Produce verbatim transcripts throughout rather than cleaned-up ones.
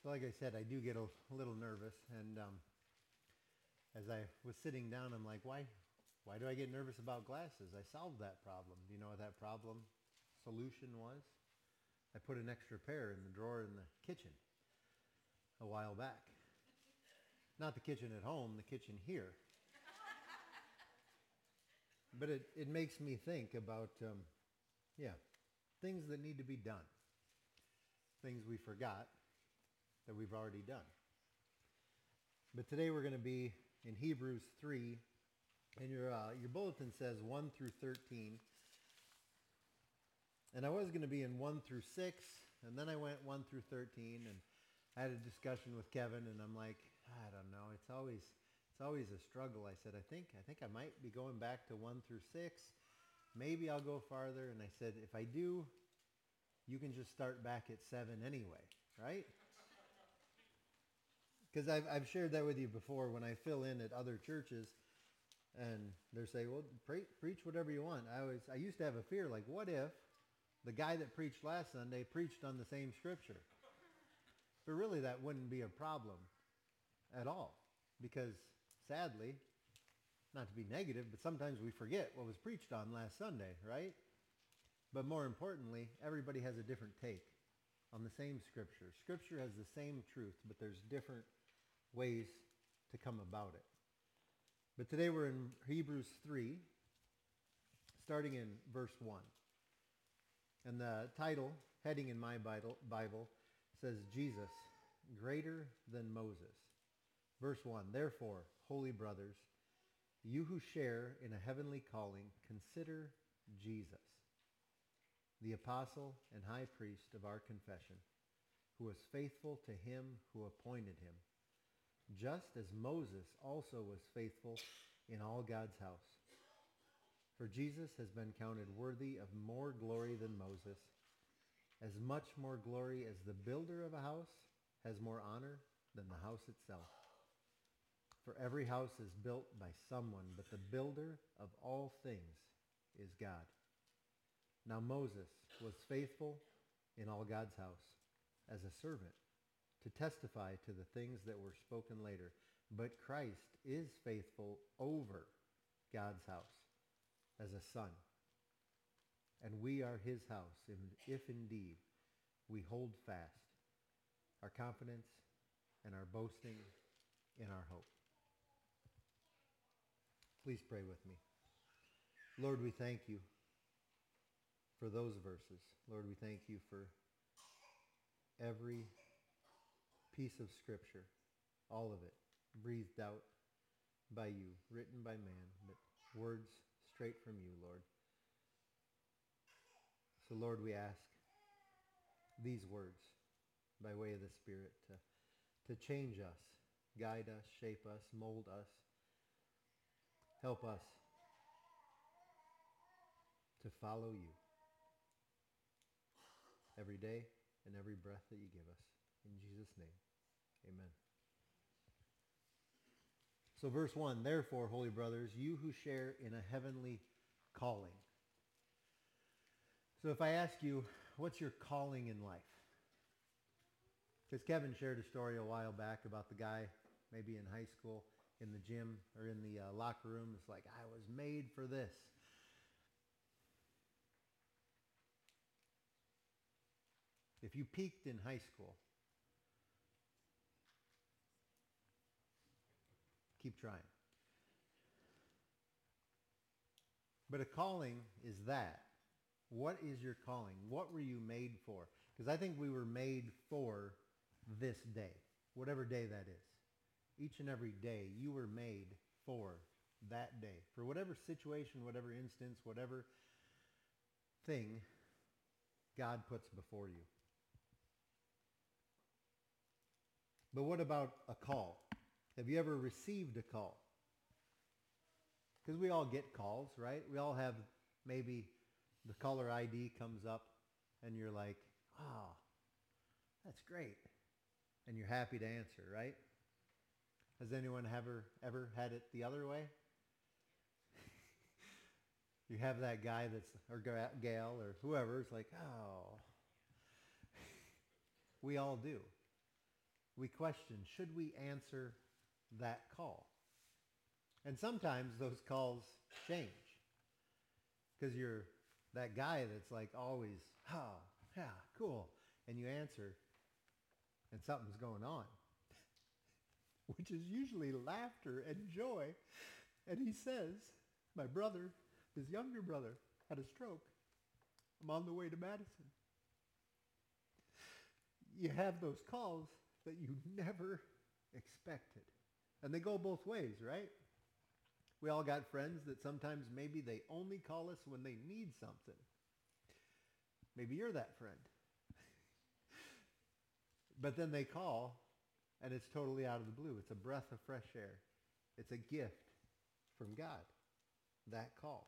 Like I said, I do get a, a little nervous, and um, as I was sitting down, I'm like, why, why do I get nervous about glasses? I solved that problem. Do you know what that problem solution was? I put an extra pair in the drawer in the kitchen a while back. Not the kitchen at home, the kitchen here. But it, it makes me think about, um, yeah, things that need to be done. Things we forgot that we've already done. But today we're going to be in Hebrews three, and your uh, your bulletin says one through thirteen. And I was going to be in one through six, and then I went one through thirteen, and I had a discussion with Kevin, and I'm like, I don't know, it's always it's always a struggle. I said, I think I think I might be going back to one through six. Maybe I'll go farther. And I said, if I do, you can just start back at seven anyway, right? Because I've, I've shared that with you before when I fill in at other churches and they're saying, well, pre- preach whatever you want. I always, I used to have a fear, like, what if the guy that preached last Sunday preached on the same scripture? But really that wouldn't be a problem at all. Because sadly, not to be negative, but sometimes we forget what was preached on last Sunday, right? But more importantly, everybody has a different take on the same scripture. Scripture has the same truth, but there's different ways to come about it. But today we're in Hebrews three, starting in verse one. And the title, heading in my Bible, says, Jesus, greater than Moses. Verse one, therefore, holy brothers, you who share in a heavenly calling, consider Jesus, the apostle and high priest of our confession, who was faithful to him who appointed him, just as Moses also was faithful in all God's house. For Jesus has been counted worthy of more glory than Moses, as much more glory as the builder of a house has more honor than the house itself. For every house is built by someone, but the builder of all things is God. Now Moses was faithful in all God's house as a servant to testify to the things that were spoken later. But Christ is faithful over God's house as a son. And we are his house, if indeed we hold fast our confidence and our boasting in our hope. Please pray with me. Lord, we thank you for those verses. Lord, we thank you for every piece of scripture, all of it, breathed out by you, written by man, but words straight from you, Lord. So, Lord, we ask these words by way of the Spirit to, to change us, guide us, shape us, mold us, help us to follow you every day and every breath that you give us. In Jesus' name, amen. So verse one, therefore, holy brothers, you who share in a heavenly calling. So if I ask you, what's your calling in life? Because Kevin shared a story a while back about the guy, maybe in high school, in the gym or in the uh, locker room. It's like, I was made for this. If you peaked in high school, keep trying. But a calling is that. What is your calling? What were you made for? Because I think we were made for this day, whatever day that is. Each and every day you were made for that day. For whatever situation, whatever instance, whatever thing God puts before you. But what about a call? Have you ever received a call? Because we all get calls, right? We all have, maybe the caller I D comes up and you're like, oh, that's great. And you're happy to answer, right? Has anyone ever, ever had it the other way? You have that guy that's, or gal or whoever, it's like, oh. We all do. we question, should we answer that call? And sometimes those calls change. Because you're that guy that's like always, oh, yeah, cool. And you answer, and something's going on, which is usually laughter and joy. And he says, my brother, his younger brother, had a stroke. I'm on the way to Madison. You have those calls that you never expected. And they go both ways, right? We all got friends that sometimes maybe they only call us when they need something. Maybe you're that friend. But then they call, and it's totally out of the blue. It's a breath of fresh air. It's a gift from God, that call.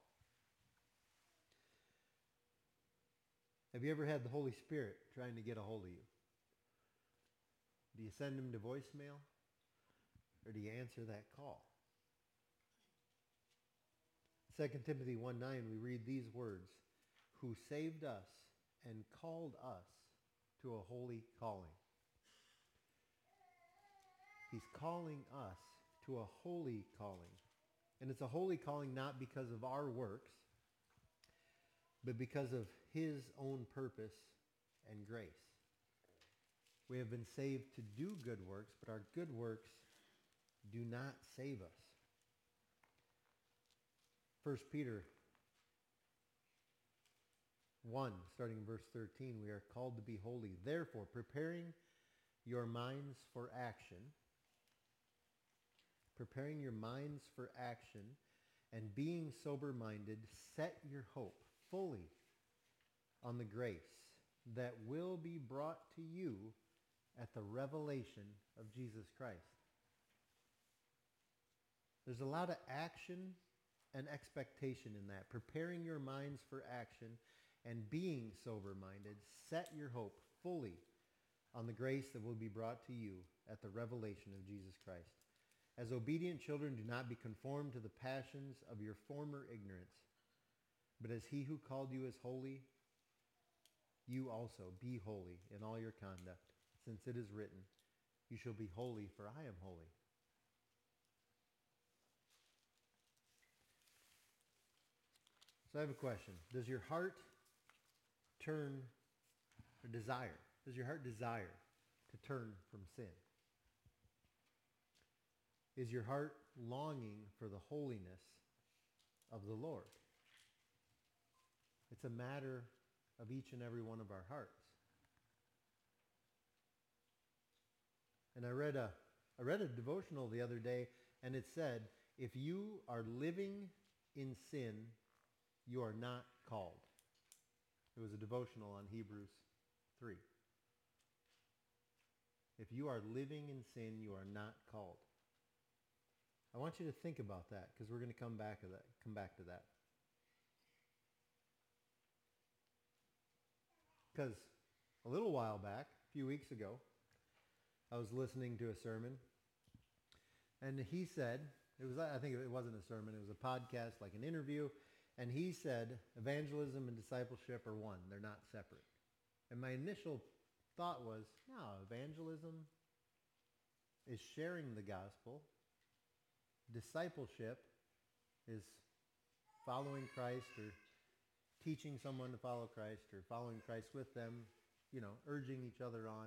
Have you ever had the Holy Spirit trying to get a hold of you? Do you send him to voicemail? Or do you answer that call? Second Timothy one nine, we read these words, who saved us and called us to a holy calling. He's calling us to a holy calling. And it's a holy calling not because of our works, but because of his own purpose and grace. We have been saved to do good works, but our good works do not save us. First Peter one, starting in verse thirteen, we are called to be holy. Therefore, preparing your minds for action, preparing your minds for action, and being sober-minded, set your hope fully on the grace that will be brought to you at the revelation of Jesus Christ. There's a lot of action and expectation in that. Preparing your minds for action and being sober-minded, set your hope fully on the grace that will be brought to you at the revelation of Jesus Christ. As obedient children, do not be conformed to the passions of your former ignorance, but as he who called you is holy, you also be holy in all your conduct, since it is written, you shall be holy, for I am holy. So I have a question. Does your heart turn or desire? Does your heart desire to turn from sin? Is your heart longing for the holiness of the Lord? It's a matter of each and every one of our hearts. And I read a I read a devotional the other day, and it said, if you are living in sin, you are not called. It was a devotional on Hebrews three. If you are living in sin, you are not called. I want you to think about that, because we're going to come back to that. Come back to that. Because a little while back, a few weeks ago, I was listening to a sermon, and he said, it was I think it wasn't a sermon, it was a podcast, like an interview, and he said, evangelism and discipleship are one. They're not separate. And my initial thought was, no, evangelism is sharing the gospel. Discipleship is following Christ or teaching someone to follow Christ or following Christ with them, you know, urging each other on.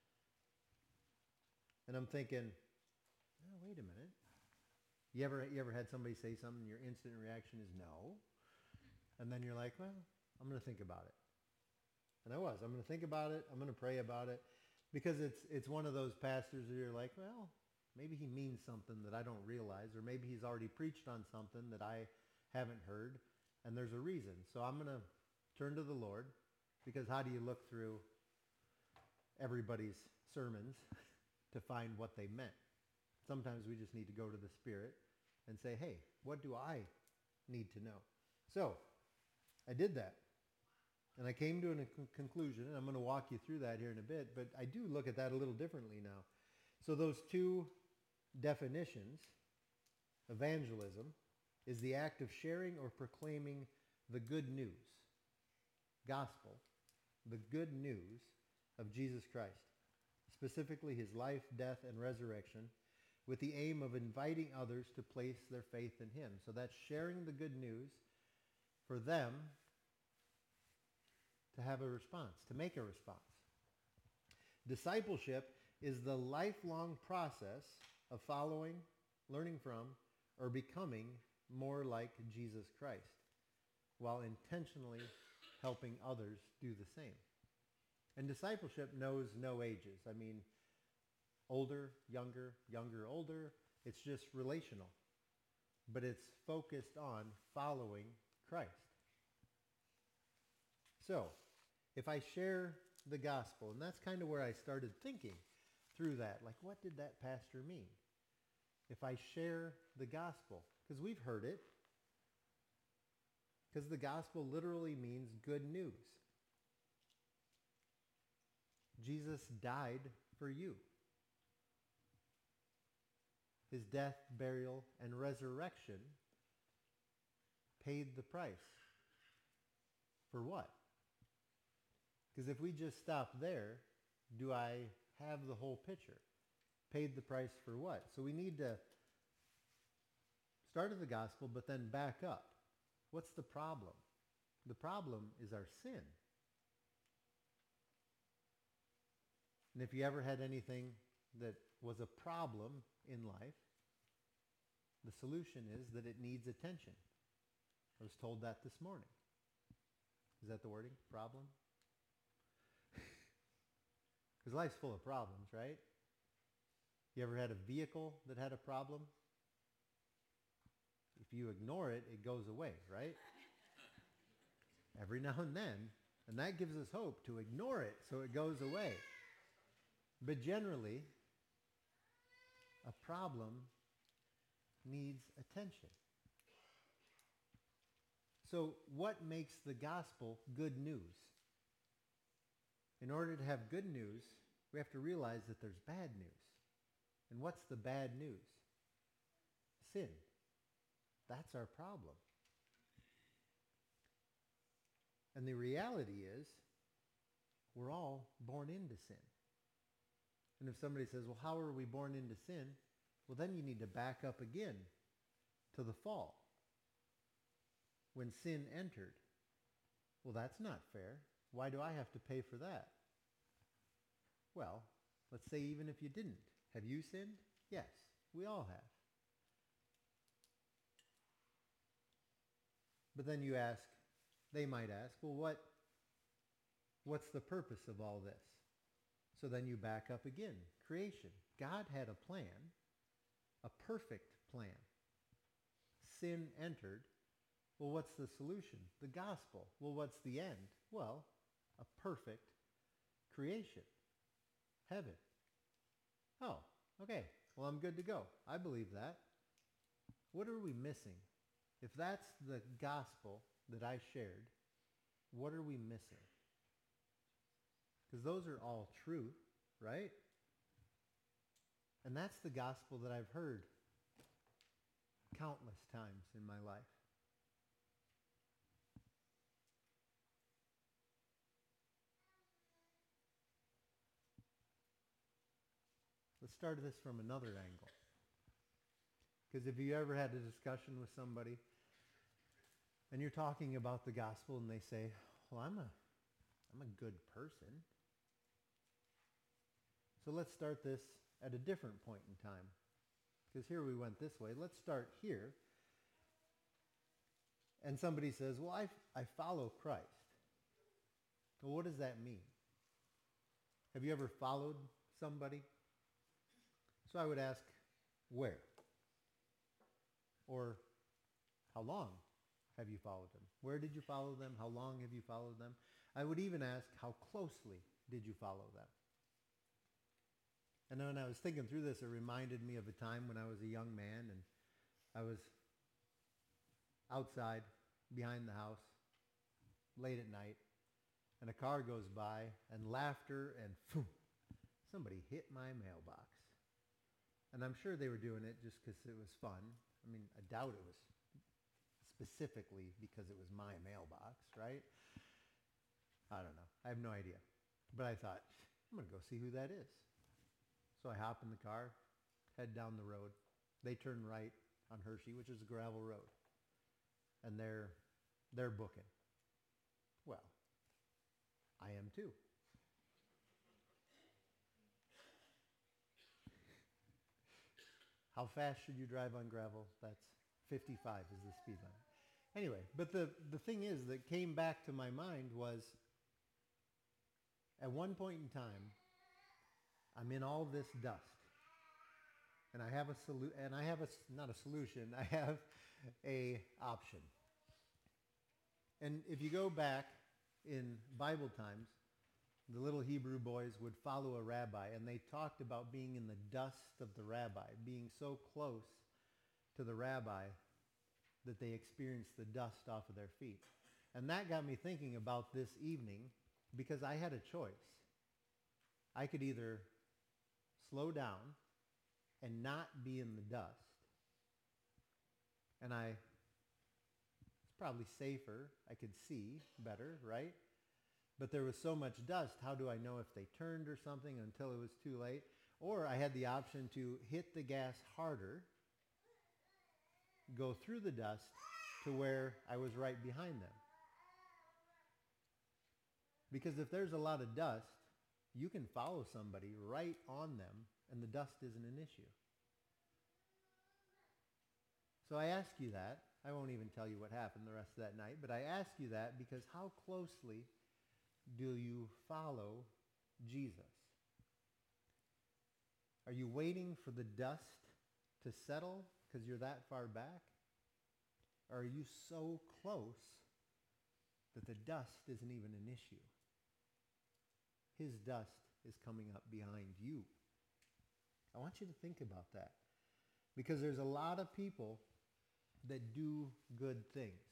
And I'm thinking, oh, wait a minute. You ever you ever had somebody say something, your instant reaction is no? And then you're like, well, I'm going to think about it. And I was. I'm going to think about it. I'm going to pray about it. Because it's it's one of those pastors that you're like, well, maybe he means something that I don't realize, or maybe he's already preached on something that I haven't heard, and there's a reason. So I'm going to turn to the Lord, because how do you look through everybody's sermons to find what they meant? Sometimes we just need to go to the Spirit and say, hey, what do I need to know? So I did that. And I came to a conclusion, and I'm going to walk you through that here in a bit, but I do look at that a little differently now. So those two definitions, evangelism, is the act of sharing or proclaiming the good news, gospel, the good news of Jesus Christ. specifically his life, death, and resurrection, with the aim of inviting others to place their faith in him. So that's sharing the good news for them to have a response, to make a response. Discipleship is the lifelong process of following, learning from, or becoming more like Jesus Christ, while intentionally helping others do the same. And discipleship knows no ages. I mean, older, younger, younger, older. It's just relational. But it's focused on following Christ. So, if I share the gospel, and that's kind of where I started thinking through that, like, what did that pastor mean? If I share the gospel, because we've heard it, because the gospel literally means good news. Jesus died for you. His death, burial, and resurrection paid the price. For what? Because if we just stop there, do I have the whole picture? Paid the price for what? So we need to start at the gospel, but then back up. What's the problem? The problem is our sin. And if you ever had anything that was a problem in life, the solution is that it needs attention. I was told that this morning. Is that the wording? Problem? Because life's full of problems, right? You ever had a vehicle that had a problem? If you ignore it, it goes away, right? Every now and then. And that gives us hope to ignore it so it goes away. But generally, a problem needs attention. So what makes the gospel good news? In order to have good news, we have to realize that there's bad news. And what's the bad news? Sin. That's our problem. And the reality is, we're all born into sin. And if somebody says, well, how are we born into sin? Well, then you need to back up again to the fall. When sin entered. Well, that's not fair. Why do I have to pay for that? Well, let's say even if you didn't. Have you sinned? Yes, we all have. But then you ask, they might ask, well, what, what's the purpose of all this? So then you back up again. Creation. God had a plan, a perfect plan. Sin entered. Well, what's the solution? The gospel. Well, what's the end? Well, a perfect creation. Heaven. Oh, okay. Well, I'm good to go. I believe that. What are we missing? If that's the gospel that I shared, what are we missing? Because those are all true, right? And that's the gospel that I've heard countless times in my life. Let's start this from another angle. Because if you ever had a discussion with somebody and you're talking about the gospel and they say, well, I'm a, I'm a good person. So let's start this at a different point in time. Because here we went this way. Let's start here. And somebody says, well, I, I follow Christ. Well, what does that mean? Have you ever followed somebody? So I would ask, where? Or how long have you followed them? Where did you follow them? How long have you followed them? I would even ask, how closely did you follow them? And when I was thinking through this, it reminded me of a time when I was a young man and I was outside behind the house late at night and a car goes by and laughter and phew, somebody hit my mailbox. And I'm sure they were doing it just because it was fun. I mean, I doubt it was specifically because it was my mailbox, right? I don't know. I have no idea. But I thought, I'm going to go see who that is. So I hop in the car, head down the road. They turn right on Hershey, which is a gravel road. And they're they're booking. Well, I am too. How fast should you drive on gravel? That's fifty-five is the speed limit. Anyway, but the, the thing is that came back to my mind was at one point in time, I'm in all this dust. And I have a solu- and I have a, not a solution, I have a option. And if you go back in Bible times, the little Hebrew boys would follow a rabbi, and they talked about being in the dust of the rabbi, being so close to the rabbi that they experienced the dust off of their feet. And that got me thinking about this evening because I had a choice. I could either slow down and not be in the dust, and I, it's probably safer, I could see better, right? But there was so much dust, how do I know if they turned or something until it was too late? Or I had the option to hit the gas harder, go through the dust to where I was right behind them. Because if there's a lot of dust, you can follow somebody right on them and the dust isn't an issue. So I ask you that. I won't even tell you what happened the rest of that night, but I ask you that because how closely do you follow Jesus? Are you waiting for the dust to settle because you're that far back? Or are you so close that the dust isn't even an issue? His dust is coming up behind you. I want you to think about that. Because there's a lot of people that do good things.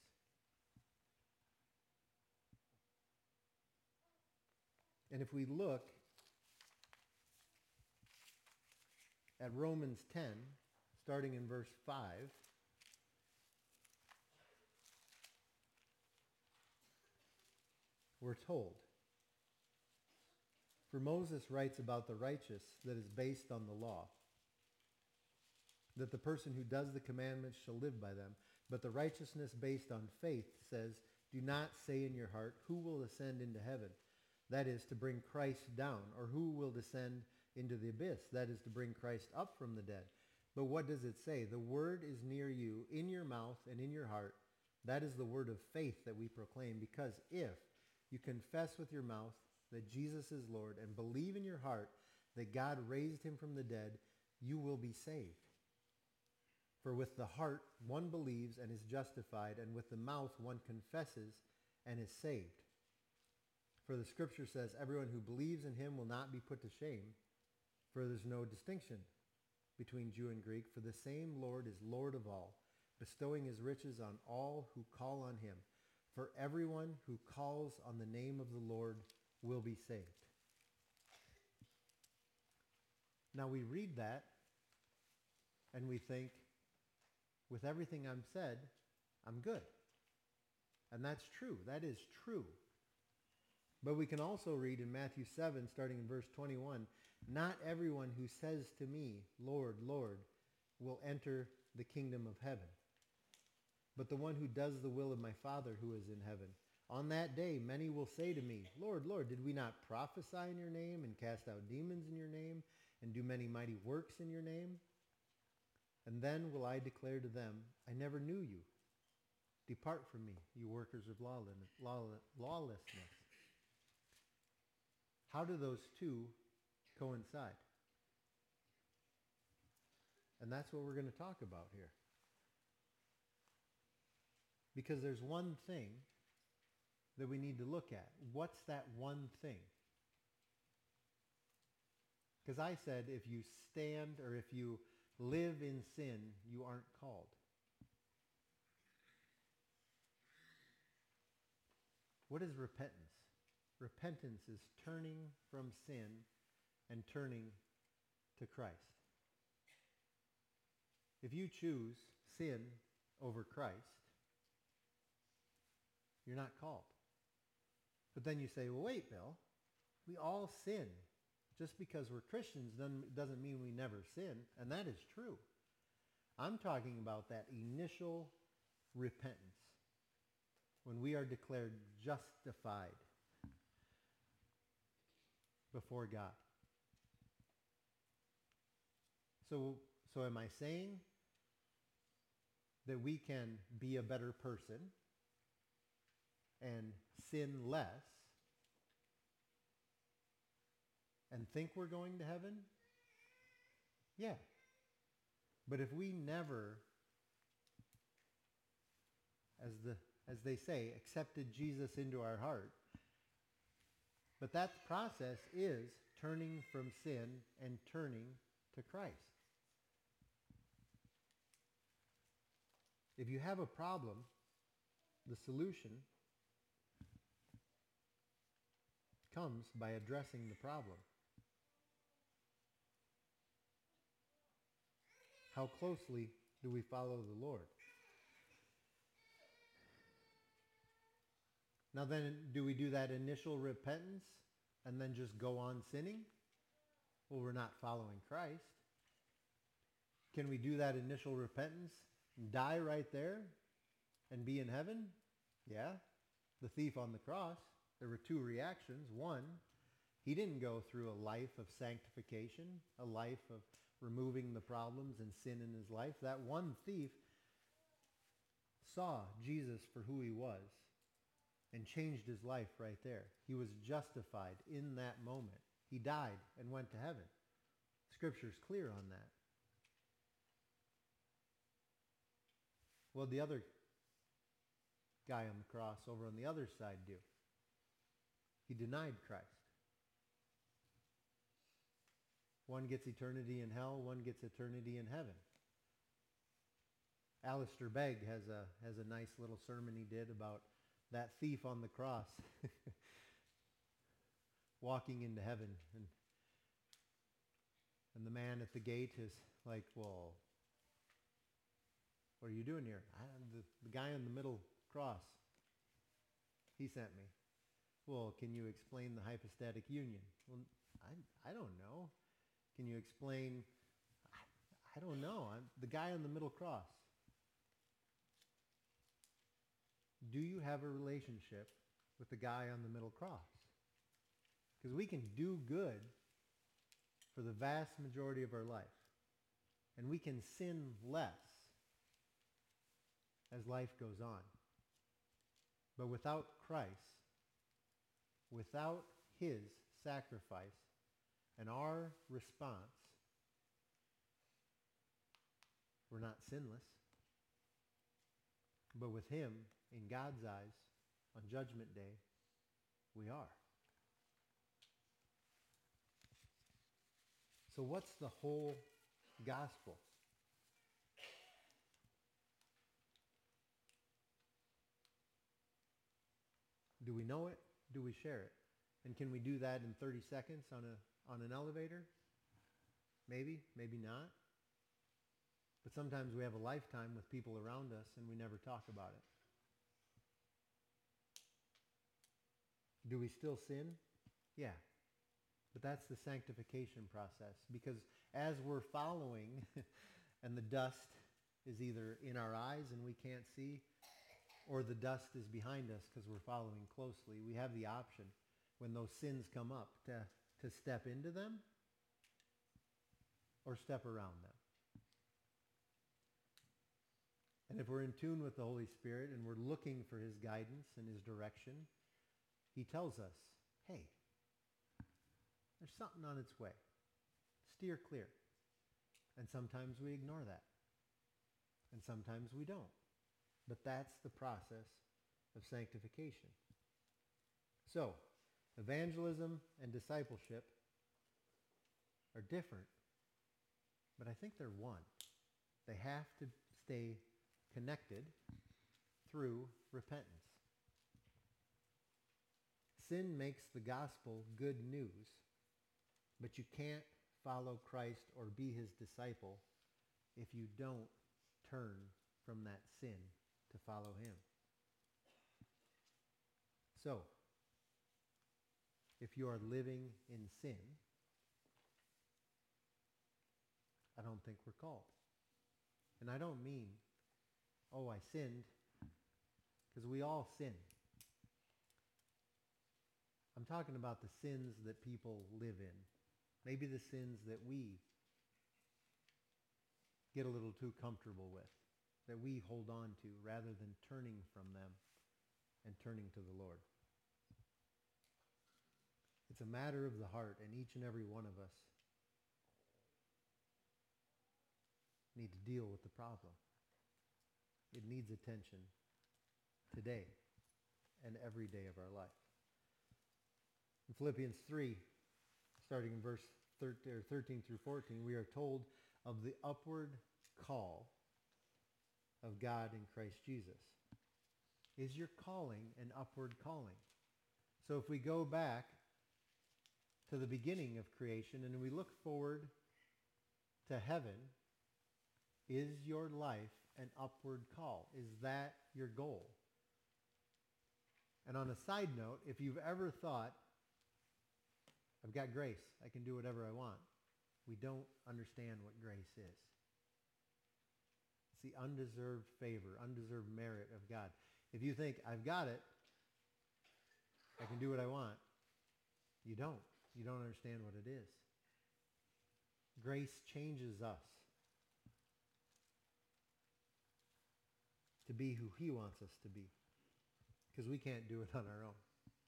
And if we look at Romans ten, starting in verse five, we're told, for Moses writes about the righteous that is based on the law, that the person who does the commandments shall live by them. But the righteousness based on faith says, do not say in your heart, who will ascend into heaven? That is to bring Christ down. Or who will descend into the abyss? That is to bring Christ up from the dead. But what does it say? The word is near you, in your mouth and in your heart. That is the word of faith that we proclaim. Because if you confess with your mouth that Jesus is Lord and believe in your heart that God raised him from the dead, you will be saved. For with the heart one believes and is justified, and with the mouth one confesses and is saved. For the scripture says, everyone who believes in him will not be put to shame, for there's no distinction between Jew and Greek, for the same Lord is Lord of all, bestowing his riches on all who call on him. For everyone who calls on the name of the Lord will be saved. Now we read that and we think, with everything I'm said, I'm good. And that's true. That is true. But we can also read in Matthew seven, starting in verse twenty-one, not everyone who says to me, Lord, Lord, will enter the kingdom of heaven, but the one who does the will of my Father who is in heaven. On that day, many will say to me, Lord, Lord, did we not prophesy in your name and cast out demons in your name and do many mighty works in your name? And then will I declare to them, I never knew you. Depart from me, you workers of lawlessness. How do those two coincide? And that's what we're going to talk about here. Because there's one thing that we need to look at. What's that one thing? Because I said if you stand or if you live in sin, you aren't called. What is repentance? Repentance is turning from sin and turning to Christ. If you choose sin over Christ, you're not called. But then you say, well, wait, Bill, we all sin. Just because we're Christians doesn't, doesn't mean we never sin, and that is true. I'm talking about that initial repentance when we are declared justified before God. So, so am I saying that we can be a better person and sin less and think we're going to heaven? Yeah. But if we never, as the as they say, accepted Jesus into our heart, but that process is turning from sin and turning to Christ. If you have a problem, the solution comes by addressing the problem. How closely do we follow the Lord? Now then, do we do that initial repentance and then just go on sinning? Well, we're not following Christ. Can we do that initial repentance and die right there and be in heaven? Yeah. The thief on the cross, there were two reactions. One, he didn't go through a life of sanctification, a life of removing the problems and sin in his life. That one thief saw Jesus for who he was and changed his life right there. He was justified in that moment. He died and went to heaven. Scripture's clear on that. What did the other guy on the cross over on the other side do? He denied Christ. One gets eternity in hell, one gets eternity in heaven. Alistair Begg has a has a nice little sermon he did about that thief on the cross walking into heaven, and and the man at the gate is like, well, what are you doing here? I, the, the guy in the middle cross, he sent me. Well, can you explain the hypostatic union? Well, I I don't know. Can you explain? I, I don't know. I'm the guy on the middle cross. Do you have a relationship with the guy on the middle cross? Because we can do good for the vast majority of our life, and we can sin less as life goes on. But without Christ, without his sacrifice and our response, we're not sinless. But with him, in God's eyes, on Judgment Day, we are. So what's the whole gospel? Do we know it? Do we share it? And can we do that in thirty seconds on a on an elevator? Maybe, maybe not. But sometimes we have a lifetime with people around us and we never talk about it. Do we still sin? Yeah. But that's the sanctification process, because as we're following and the dust is either in our eyes and we can't see, or the dust is behind us because we're following closely, we have the option when those sins come up to, to step into them or step around them. And if we're in tune with the Holy Spirit and we're looking for his guidance and his direction, he tells us, hey, there's something on its way. Steer clear. And sometimes we ignore that. And sometimes we don't. But that's the process of sanctification. So, evangelism and discipleship are different, but I think they're one. They have to stay connected through repentance. Sin makes the gospel good news, but you can't follow Christ or be his disciple if you don't turn from that sin to follow him. So, if you are living in sin, don't think we're called. And I don't mean, oh, I sinned, because we all sin. I'm talking about the sins that people live in. Maybe the sins that we get a little too comfortable with, that we hold on to rather than turning from them and turning to the Lord. It's a matter of the heart, and each and every one of us need to deal with the problem. It needs attention today and every day of our life. In Philippians three, starting in verse thirteen through fourteen, we are told of the upward call of God in Christ Jesus. Is your calling an upward calling? So if we go back to the beginning of creation and we look forward to heaven, is your life an upward call? Is that your goal? And on a side note, if you've ever thought, I've got grace, I can do whatever I want, we don't understand what grace is. It's the undeserved favor, undeserved merit of God. If you think, I've got it, I can do what I want, you don't. You don't understand what it is. Grace changes us to be who he wants us to be, because we can't do it on our own.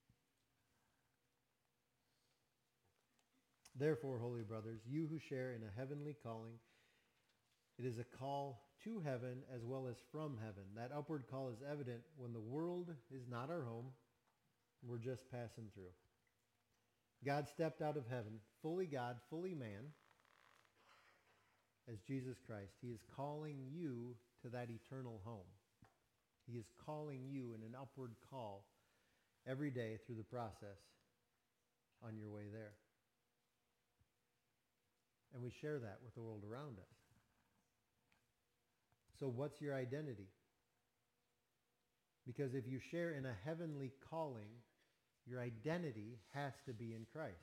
Therefore, holy brothers, you who share in a heavenly calling, it is a call to heaven as well as from heaven. That upward call is evident when the world is not our home. We're just passing through. God stepped out of heaven, fully God, fully man, as Jesus Christ. He is calling you to that eternal home. He is calling you in an upward call every day through the process on your way there. And we share that with the world around us. So what's your identity? Because if you share in a heavenly calling, your identity has to be in Christ.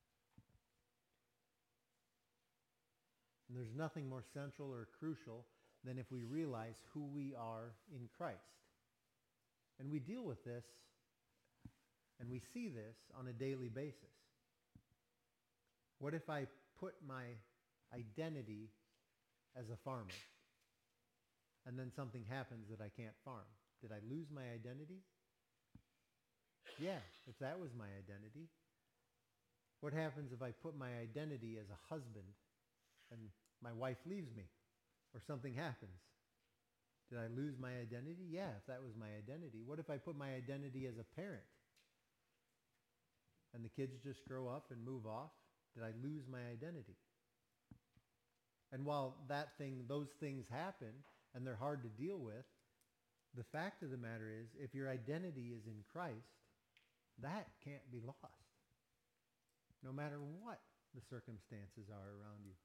And there's nothing more central or crucial than if we realize who we are in Christ. And we deal with this and we see this on a daily basis. What if I put my identity as a farmer and then something happens that I can't farm? Did I lose my identity? Yeah, if that was my identity. What happens if I put my identity as a husband and my wife leaves me or something happens? Did I lose my identity? Yeah, if that was my identity. What if I put my identity as a parent and the kids just grow up and move off? Did I lose my identity? And while that thing, those things happen and they're hard to deal with, the fact of the matter is, if your identity is in Christ, that can't be lost, no matter what the circumstances are around you.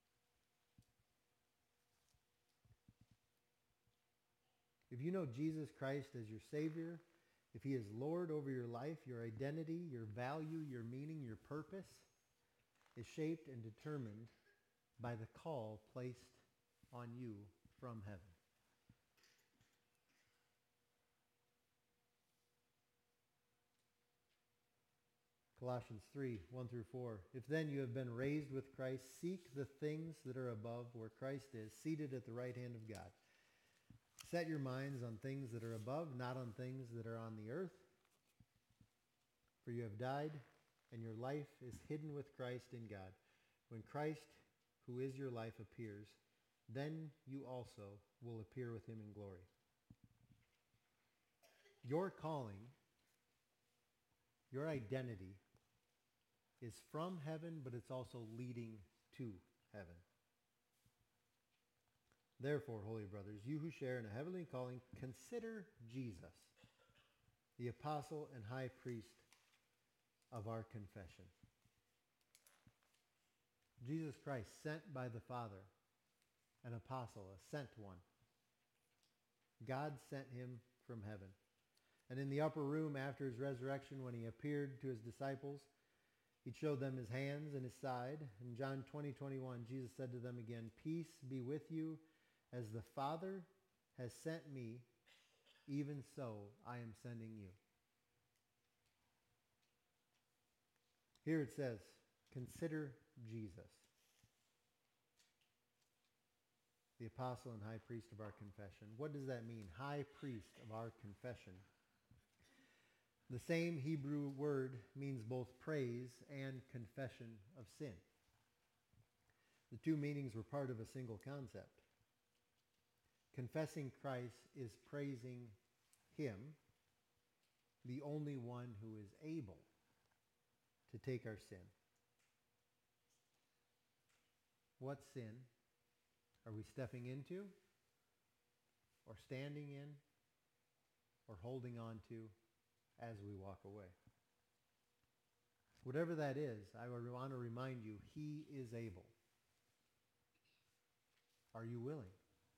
If you know Jesus Christ as your Savior, if he is Lord over your life, your identity, your value, your meaning, your purpose is shaped and determined by the call placed on you from heaven. Colossians three, one through four. If then you have been raised with Christ, seek the things that are above where Christ is, seated at the right hand of God. Set your minds on things that are above, not on things that are on the earth. For you have died, and your life is hidden with Christ in God. When Christ, who is your life, appears, then you also will appear with him in glory. Your calling, your identity, is from heaven, but it's also leading to heaven. Therefore, holy brothers, you who share in a heavenly calling, consider Jesus, the apostle and high priest of our confession. Jesus Christ, sent by the Father, an apostle, a sent one. God sent him from heaven. And in the upper room after his resurrection, when he appeared to his disciples, He showed them his hands and his side. In John twenty, twenty-one, Jesus said to them again, "Peace be with you. As the Father has sent me, even so I am sending you." Here it says, consider Jesus, the apostle and high priest of our confession. What does that mean? High priest of our confession. The same Hebrew word means both praise and confession of sin. The two meanings were part of a single concept. Confessing Christ is praising him, the only one who is able to take our sin. What sin are we stepping into, or standing in, or holding on to as we walk away? Whatever that is, I want to remind you, he is able. Are you willing?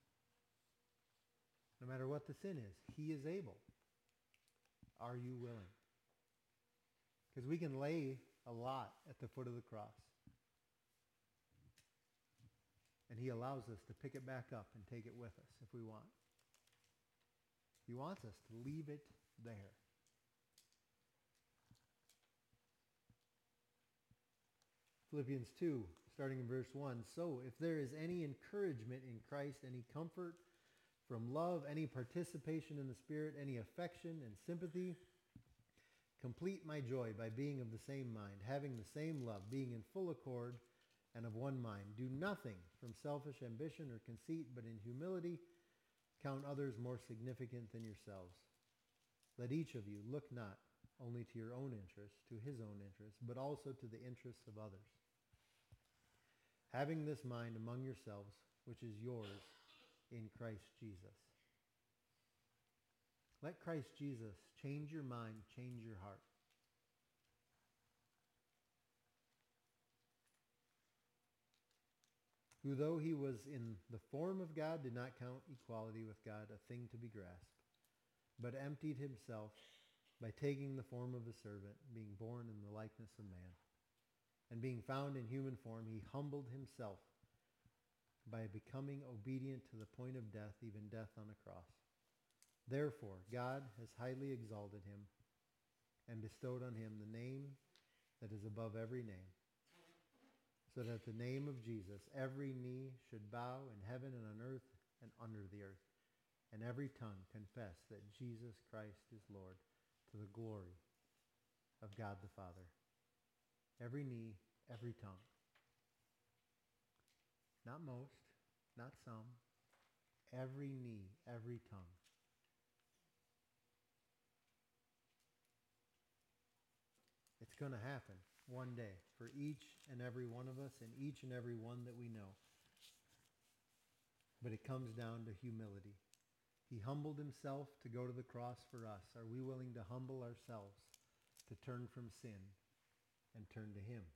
No matter what the sin is, he is able. Are you willing? Because we can lay a lot at the foot of the cross. And he allows us to pick it back up and take it with us if we want. He wants us to leave it there. Philippians two, starting in verse one. So if there is any encouragement in Christ, any comfort from love, any participation in the Spirit, any affection and sympathy, complete my joy by being of the same mind, having the same love, being in full accord and of one mind. Do nothing from selfish ambition or conceit, but in humility count others more significant than yourselves. Let each of you look not only to your own interests, to his own interests, but also to the interests of others. Having this mind among yourselves, which is yours in Christ Jesus. Let Christ Jesus change your mind, change your heart. Who, though he was in the form of God, did not count equality with God a thing to be grasped, but emptied himself by taking the form of a servant, being born in the likeness of man. And being found in human form, he humbled himself by becoming obedient to the point of death, even death on a cross. Therefore, God has highly exalted him and bestowed on him the name that is above every name, so that at the name of Jesus every knee should bow in heaven and on earth and under the earth, and every tongue confess that Jesus Christ is Lord, to the glory of God the Father. Every knee, every tongue. Not most, not some. Every knee, every tongue. It's going to happen one day for each and every one of us and each and every one that we know. But it comes down to humility. He humbled himself to go to the cross for us. Are we willing to humble ourselves to turn from sin and turn to him?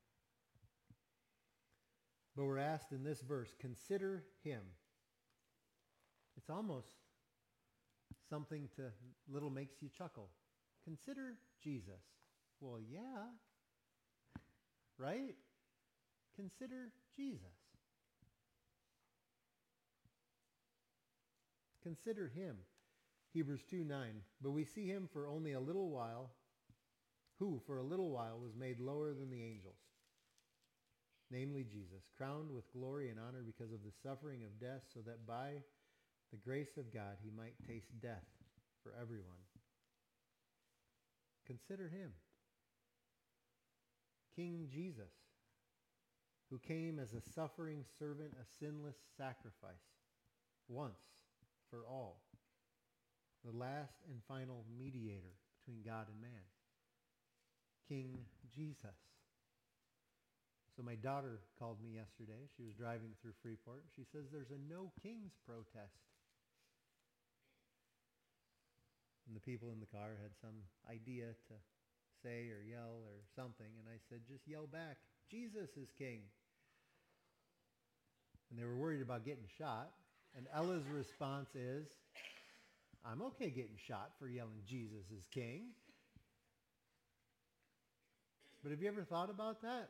But we're asked in this verse, consider him. It's almost something to little makes you chuckle. Consider Jesus. Well, yeah. Right? Consider Jesus. Consider him. Hebrews two nine. But we see him for only a little while, who for a little while was made lower than the angels. Namely Jesus, crowned with glory and honor because of the suffering of death, so that by the grace of God he might taste death for everyone. Consider him. King Jesus, who came as a suffering servant, a sinless sacrifice, once for all, the last and final mediator between God and man. King Jesus. So my daughter called me yesterday. She was driving through Freeport. She says there's a no kings protest. And the people in the car had some idea to say or yell or something. And I said, just yell back, Jesus is king. And they were worried about getting shot. And Ella's response is, I'm okay getting shot for yelling Jesus is king. But have you ever thought about that?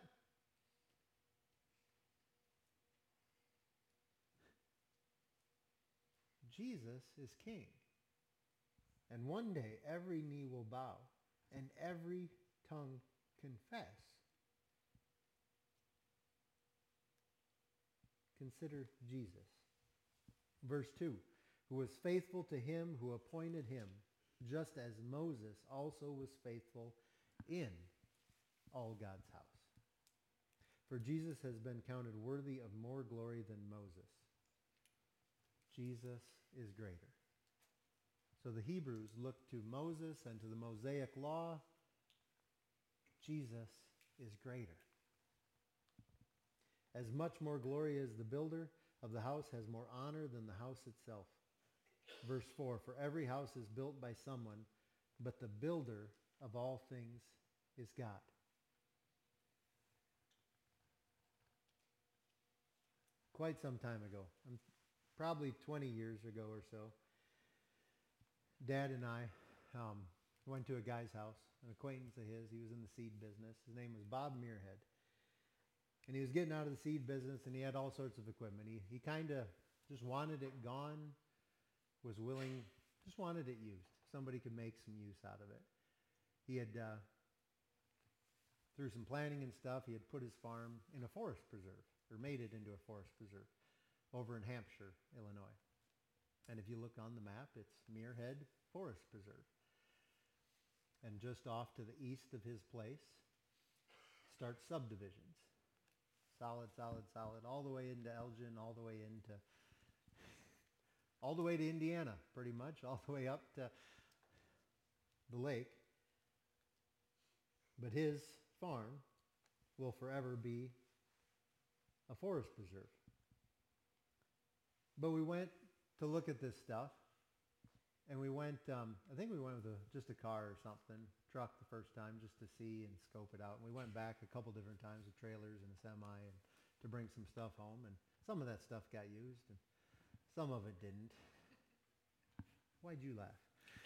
Jesus is king. And one day every knee will bow and every tongue confess. Consider Jesus. Verse two, who was faithful to him who appointed him, just as Moses also was faithful in all God's house. For Jesus has been counted worthy of more glory than Moses. Jesus is greater. So the Hebrews looked to Moses and to the Mosaic law. Jesus is greater. As much more glory as the builder of the house has more honor than the house itself. Verse four, for every house is built by someone, but the builder of all things is God. Quite some time ago, um, probably twenty years ago or so, Dad and I um, went to a guy's house, an acquaintance of his. He was in the seed business. His name was Bob Muirhead. And he was getting out of the seed business, and he had all sorts of equipment. He, he kind of just wanted it gone, was willing, just wanted it used. Somebody could make some use out of it. He had, uh, through some planning and stuff, he had put his farm in a forest preserve, or made it into a forest preserve, over in Hampshire, Illinois. And if you look on the map, it's Muirhead Forest Preserve. And just off to the east of his place start subdivisions. Solid, solid, solid, all the way into Elgin, all the way into, all the way to Indiana, pretty much, all the way up to the lake. But his farm will forever be a forest preserve. But we went to look at this stuff, and we went, um, I think we went with a, just a car or something, truck the first time just to see and scope it out. And we went back a couple different times with trailers and a semi and to bring some stuff home. And some of that stuff got used, and some of it didn't. Why'd you laugh?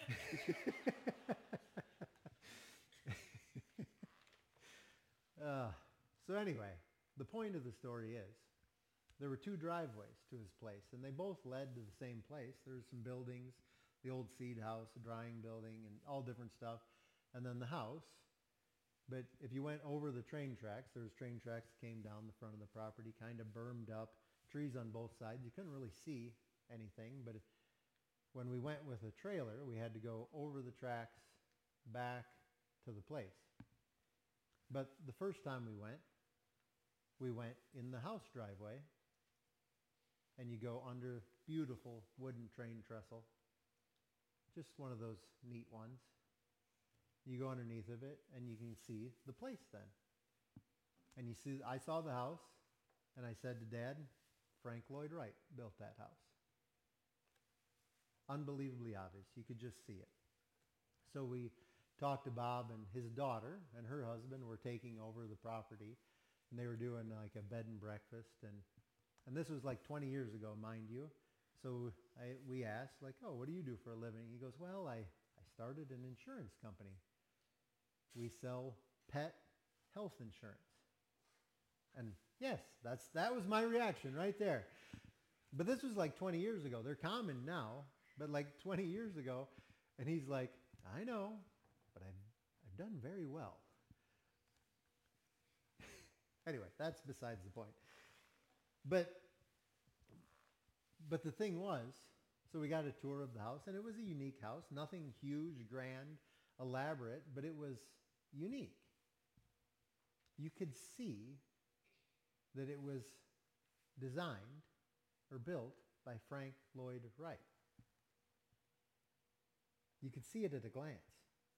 uh, so anyway, the point of the story is, there were two driveways to his place, and they both led to the same place. There were some buildings, the old seed house, a drying building, and all different stuff, and then the house. But if you went over the train tracks, there was train tracks that came down the front of the property, kind of bermed up, trees on both sides. You couldn't really see anything, but when we went with a trailer, we had to go over the tracks back to the place. But the first time we went, we went in the house driveway, and you go under beautiful wooden train trestle. Just one of those neat ones. You go underneath of it, and you can see the place then. And you see, I saw the house, and I said to Dad, Frank Lloyd Wright built that house. Unbelievably obvious. You could just see it. So we talked to Bob, and his daughter and her husband were taking over the property, and they were doing like a bed and breakfast, and and this was like twenty years ago, mind you. So I, we asked, like, oh, what do you do for a living? He goes, well, I, I started an insurance company. We sell pet health insurance. And yes, that's that was my reaction right there. But this was like twenty years ago. They're common now, but like twenty years ago. And he's like, I know, but I've, I've done very well. Anyway, that's besides the point. But but the thing was, so we got a tour of the house, and it was a unique house. Nothing huge, grand, elaborate, but it was unique. You could see that it was designed or built by Frank Lloyd Wright. You could see it at a glance.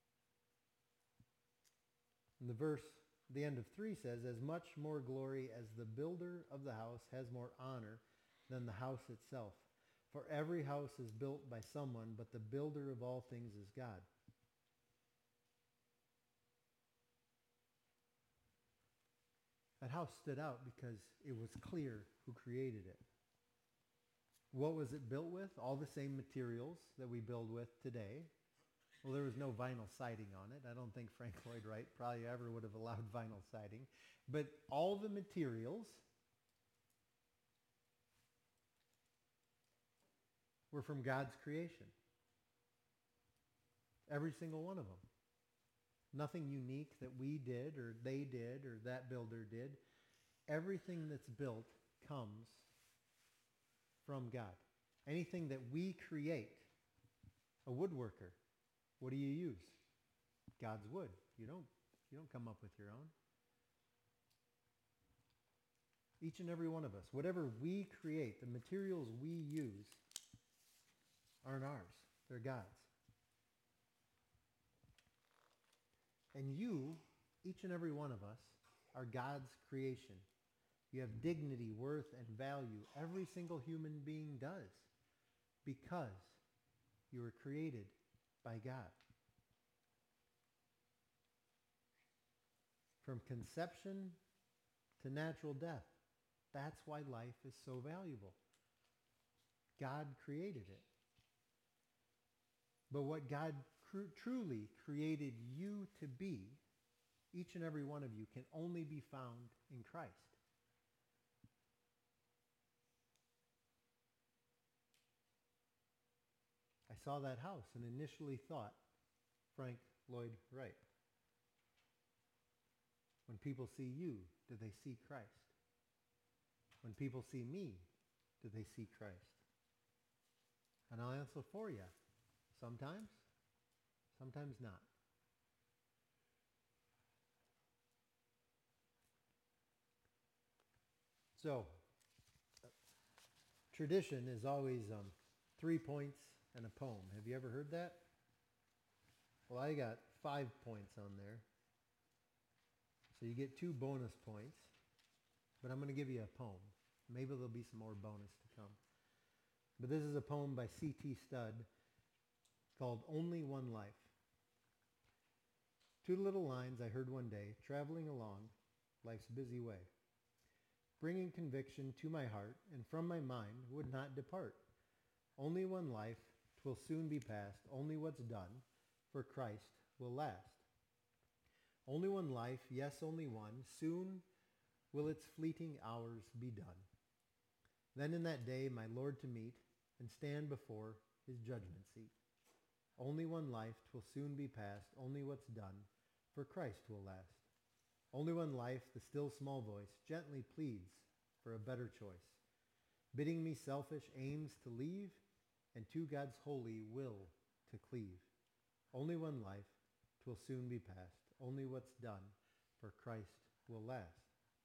And the verse, the end of three says, as much more glory as the builder of the house has more honor than the house itself. For every house is built by someone, but the builder of all things is God. That house stood out because it was clear who created it. What was it built with? All the same materials that we build with today. Well, there was no vinyl siding on it. I don't think Frank Lloyd Wright probably ever would have allowed vinyl siding. But all the materials were from God's creation. Every single one of them. Nothing unique that we did or they did or that builder did. Everything that's built comes from God. Anything that we create, a woodworker, what do you use? God's wood. You don't, you don't come up with your own. Each and every one of us, whatever we create, the materials we use aren't ours. They're God's. And you, each and every one of us, are God's creation. You have dignity, worth, and value. Every single human being does, because you were created by God. From conception to natural death. That's why life is so valuable. God created it. But what God cr- truly created you to be, each and every one of you, can only be found in Christ. I saw that house and initially thought Frank Lloyd Wright. When people see you, do they see Christ? When people see me, do they see Christ? And I'll answer for you. Sometimes, sometimes not. So, tradition is always um, three points and a poem. Have you ever heard that? Well, I got five points on there. So you get two bonus points. But I'm going to give you a poem. Maybe there'll be some more bonus to come. But this is a poem by C T Studd called Only One Life. Two little lines I heard one day, traveling along life's busy way, bringing conviction to my heart, and from my mind would not depart. Only one life, 'twill soon be past. Only what's done for Christ will last. Only one life, yes, only one. Soon will its fleeting hours be done. Then in that day my Lord to meet and stand before his judgment seat. Only one life, 'twill soon be past. Only what's done for Christ will last. Only one life, the still small voice gently pleads for a better choice, bidding me selfish aims to leave and to God's holy will to cleave. Only one life, 'twill soon be past. Only what's done for Christ will last.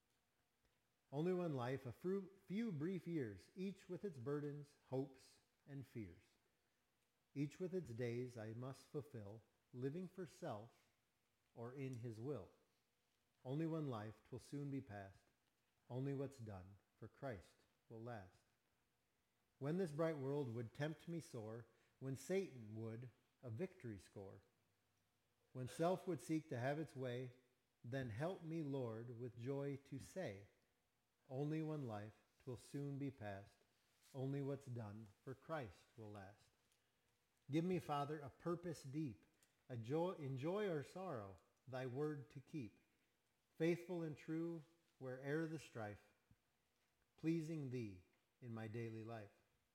Only one life, a few brief years, each with its burdens, hopes, and fears. Each with its days I must fulfill, living for self or in his will. Only one life, 'twill soon be past. Only what's done for Christ will last. When this bright world would tempt me sore, when Satan would a victory score, when self would seek to have its way, then help me, Lord, with joy to say, only one life, 'twill soon be past. Only what's done for Christ will last. Give me, Father, a purpose deep, a joy, in joy or sorrow, thy word to keep, faithful and true where'er the strife, pleasing thee in my daily life.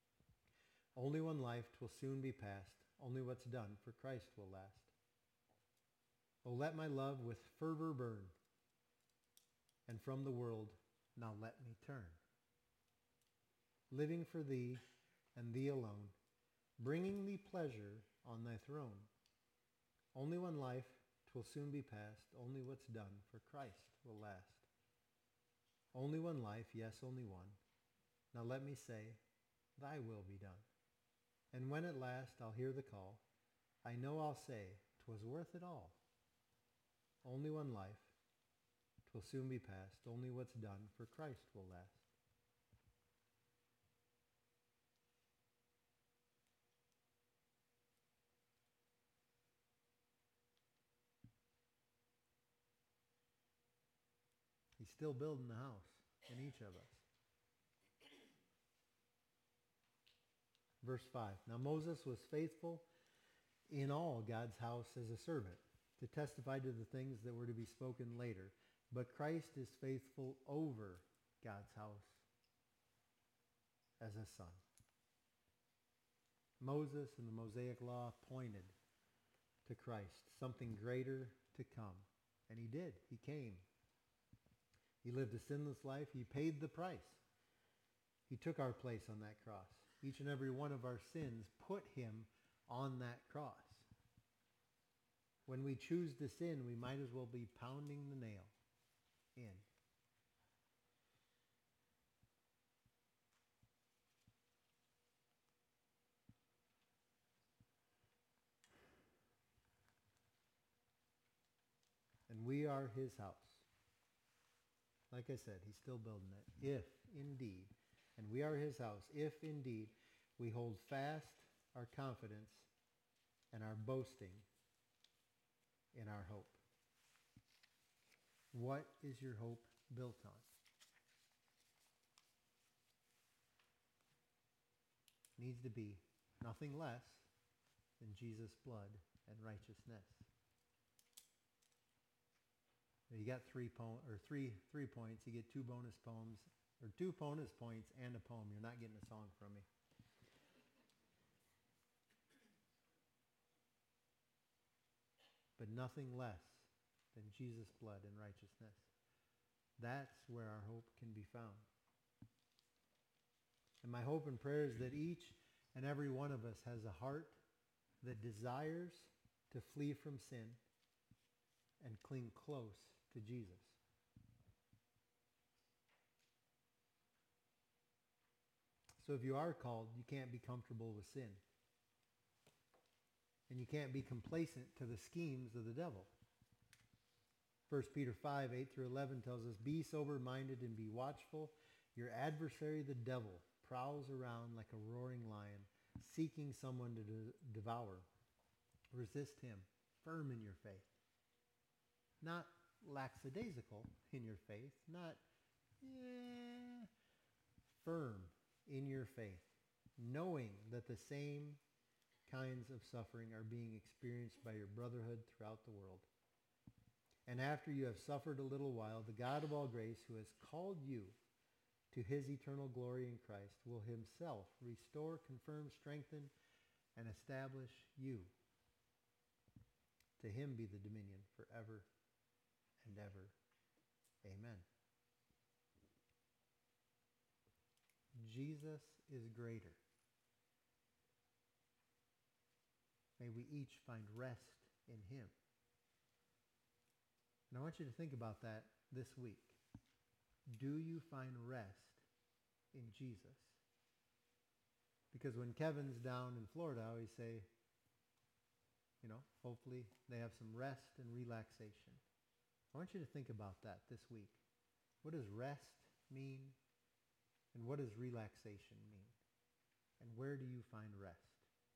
Only one life, 'twill soon be past. Only what's done for Christ will last. Oh, let my love with fervor burn, and from the world now let me turn. Living for thee and thee alone, bringing thee pleasure on thy throne. Only one life, 'twill soon be past. Only what's done for Christ will last. Only one life, yes, only one. Now let me say, thy will be done. And when at last I'll hear the call, I know I'll say, 'twas worth it all. Only one life, 'twill soon be past. Only what's done for Christ will last. He's still building the house in each of us. Verse five. Now Moses was faithful in all God's house as a servant, to testify to the things that were to be spoken later. But Christ is faithful over God's house as a son. Moses and the Mosaic law pointed to Christ, something greater to come. And he did. He came. He lived a sinless life. He paid the price. He took our place on that cross. Each and every one of our sins put him on that cross. When we choose to sin, we might as well be pounding the nail in. And we are his house. Like I said, he's still building it. If indeed, and we are his house, if indeed we hold fast our confidence and our boasting in our hope. What is your hope built on? It needs to be nothing less than Jesus' blood and righteousness. You got three po- or three three points. You get two bonus poems, or two bonus points and a poem. You're not getting a song from me. But nothing less than Jesus' blood and righteousness. That's where our hope can be found. And my hope and prayer is that each and every one of us has a heart that desires to flee from sin and cling close to Jesus. So if you are called, you can't be comfortable with sin. And you can't be complacent to the schemes of the devil. First Peter five, eight through eleven tells us, be sober-minded and be watchful. Your adversary, the devil, prowls around like a roaring lion, seeking someone to de- devour. Resist him, firm in your faith. Not lackadaisical in your faith, not eh, firm in your faith, knowing that the same kinds of suffering are being experienced by your brotherhood throughout the world. And after you have suffered a little while, the God of all grace, who has called you to his eternal glory in Christ, will himself restore, confirm, strengthen, and establish you. To him be the dominion forever and ever. Amen. Jesus is greater. May we each find rest in him. And I want you to think about that this week. Do you find rest in Jesus? Because when Kevin's down in Florida, I always say, you know, hopefully they have some rest and relaxation. I want you to think about that this week. What does rest mean? And what does relaxation mean? And where do you find rest?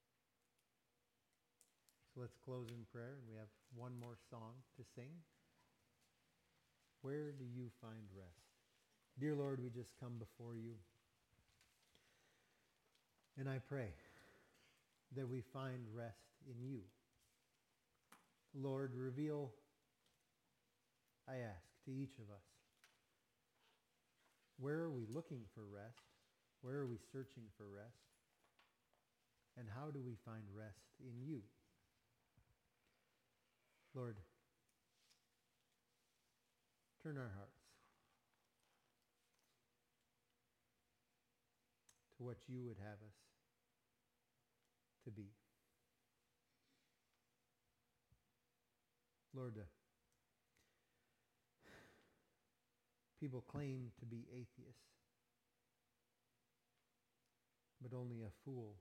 So let's close in prayer, and we have one more song to sing. Where do you find rest? Dear Lord, we just come before you. And I pray that we find rest in you. Lord, reveal, I ask, to each of us, where are we looking for rest? Where are we searching for rest? And how do we find rest in you? Lord, turn our hearts to what you would have us to be. Lord, uh, people claim to be atheists, but only a fool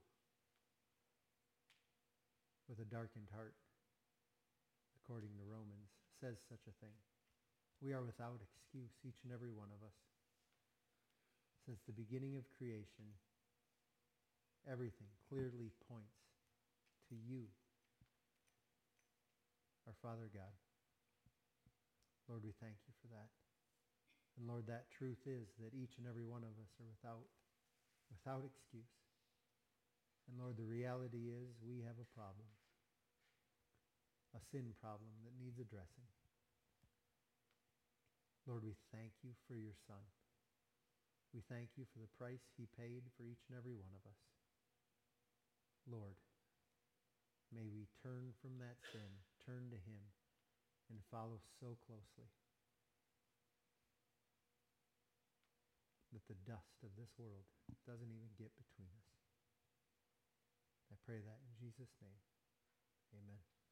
with a darkened heart, according to Romans, says such a thing. We are without excuse, each and every one of us. Since the beginning of creation, everything clearly points to you, our Father God. Lord, we thank you for that. And Lord, that truth is that each and every one of us are without, without excuse. And Lord, the reality is we have a problem. a sin problem that needs addressing. Lord, we thank you for your Son. We thank you for the price he paid for each and every one of us. Lord, may we turn from that sin, turn to him, and follow so closely that the dust of this world doesn't even get between us. I pray that in Jesus' name. Amen.